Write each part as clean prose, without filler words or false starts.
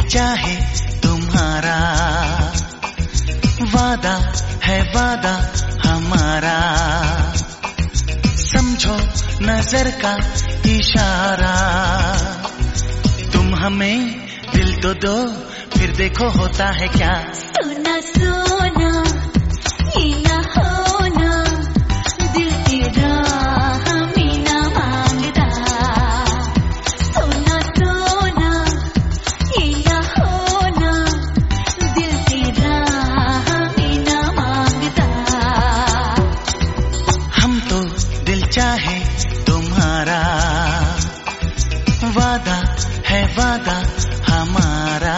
चाहे तुम्हारा, वादा है वादा हमारा, समझो नजर का इशारा। तुम हमें दिल तो दो, फिर देखो होता है क्या। सोना सोना ये ना होना, दिल तेरा हमें ना मांगता। सोना सोना ये ना होना, दिल तेरा हमें ना मांगता। हम तो दिल चाहे तुम्हारा, वादा है वादा हमारा।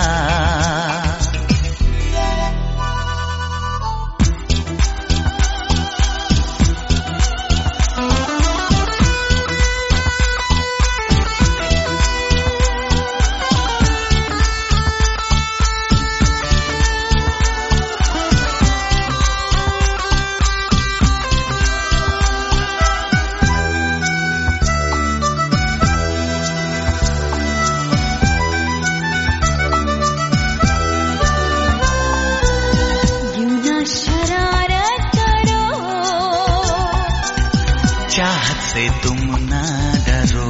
चाहत से तुम ना डरो,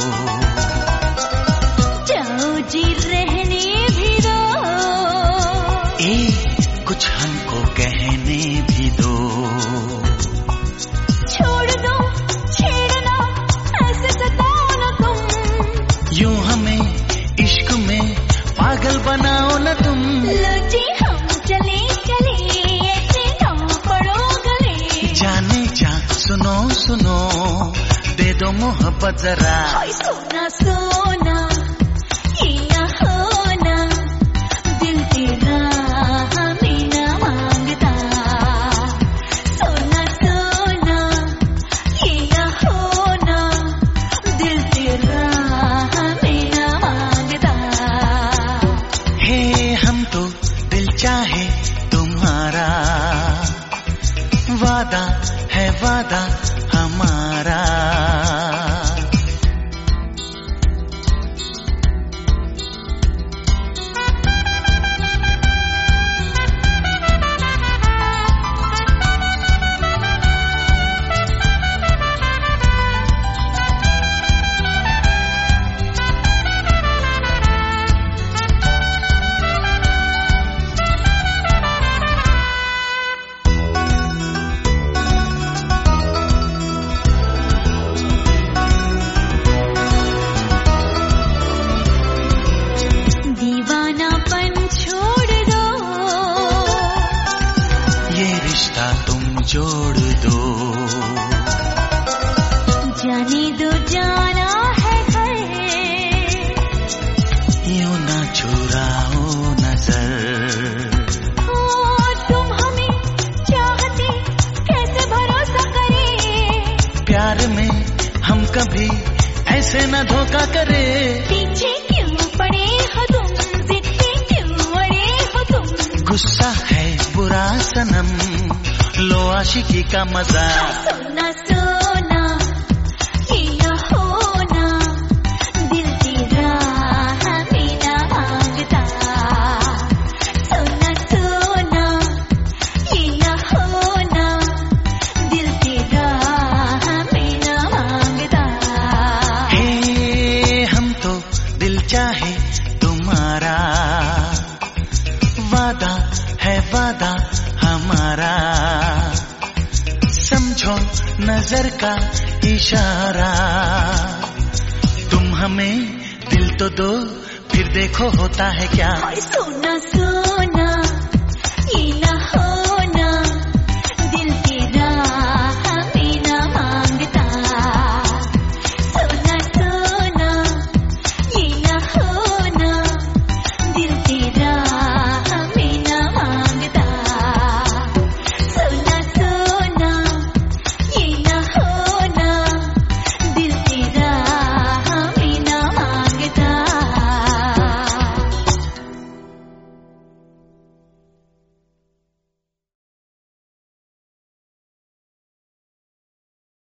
जाओ जी रहने भी दो। कुछ हमको कहने भी दो। छोड़ दो छेड़ना, ऐसे सताओ ना तुम। यूं हमें इश्क में पागल बनाओ ना तुम। लो जी हम चले चले, ऐसे ना पड़ो गले। जाने जा सुनो सुनो, दे दो मोहब्बत जरा। हाय सोना सोना ये ना होना, दिल तेरा हमें ना मांगता। सोना सोना ये ना होना, दिल तेरा हमें ना मांगता। हे हम तो दिल चाहे तुम्हारा, वादा है वादा हमारा। रिश्ता तुम जोड़ दो, जाने दो जाना है घर। यूं ना चुराओ नजर। तुम हमें चाहते कैसे भरोसा करें। प्यार में हम कभी ऐसे न धोखा करे। पीछे क्यों पड़े हो तुम, जिद पे क्यों अड़े हो तुम। गुस्सा है बुरा सनम, लो आशिकी का मजा। सोना सोना ये ना होना, दिल तेरा हमें ना मांगता। सोना सोना ये ना होना, दिल तेरा हमें ना मांगता। हे हम तो दिल चाहे तुम्हारा, वादा है वादा हमारा, समझो नजर का इशारा। तुम हमें दिल तो दो, फिर देखो होता है क्या। सोना सोना